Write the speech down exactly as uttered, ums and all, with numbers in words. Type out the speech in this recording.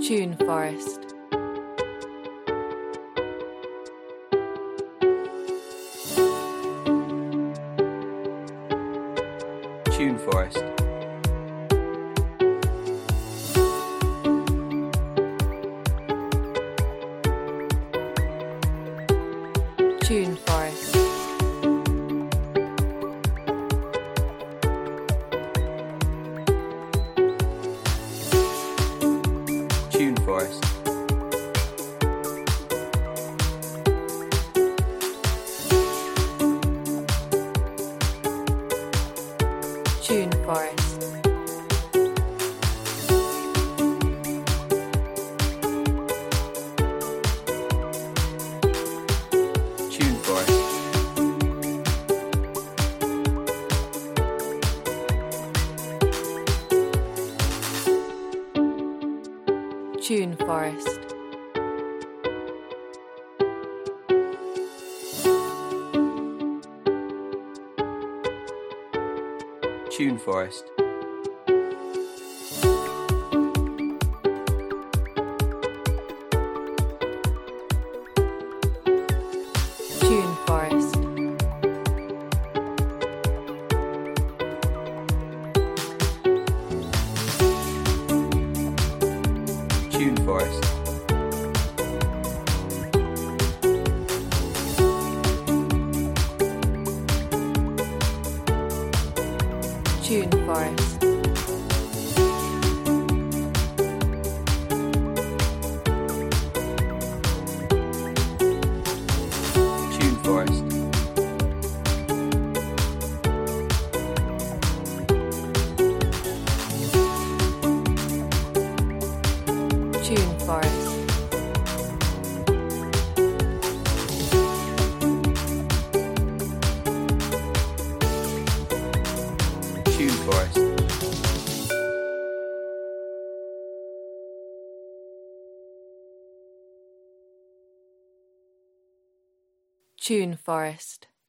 Tune Forest. Tune Forest. Tune Forest. Tune Forest. Tune Forest. Tune Forest. Tune Forest. Tune Forest. Tune Forest. Tune Forest. Tune Forest. Tune Forest. Tune Forest. Tune Forest. Tune Forest.